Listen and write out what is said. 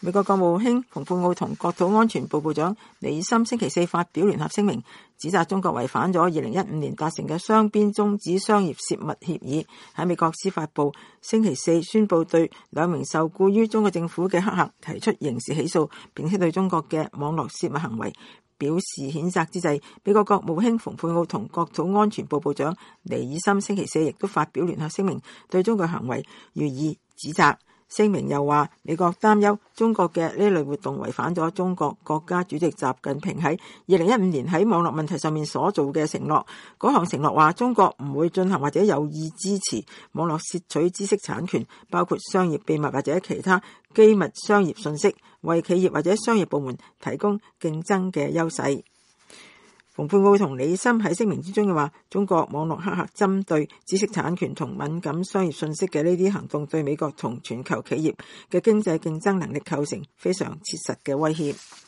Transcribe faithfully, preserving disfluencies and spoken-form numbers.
美國國務卿蓬佩奧同國土安全部部長尼森星期四發表聯合聲明，指責中國違反咗二零一五年達成嘅雙邊終止商業竊密協議。喺美國司法部星期四宣布對兩名受雇於中國政府嘅黑客提出刑事起訴，並且對中國嘅網絡竊密行為表示譴責之際，美國國務卿蓬佩奧同國土安全部部長尼爾森星期四亦都發表聯合聲明，對中國行為予以指責。聲明又話，美國擔憂中國嘅呢類活動違反咗中國國家主席習近平喺二零一五年喺網絡問題上面所做嘅承諾。嗰項承諾話，中國唔會進行或者有意支持網絡竊取知識產權，包括商業秘密或者其他機密商業信息，為企業或者商業部門提供競爭嘅優勢。蓬佩奧同尼森喺聲明之中嘅話，中國網絡黑客針對知識產權同敏感商業信息嘅呢啲行動，對美國同全球企業嘅經濟競爭能力構成非常切實嘅威脅。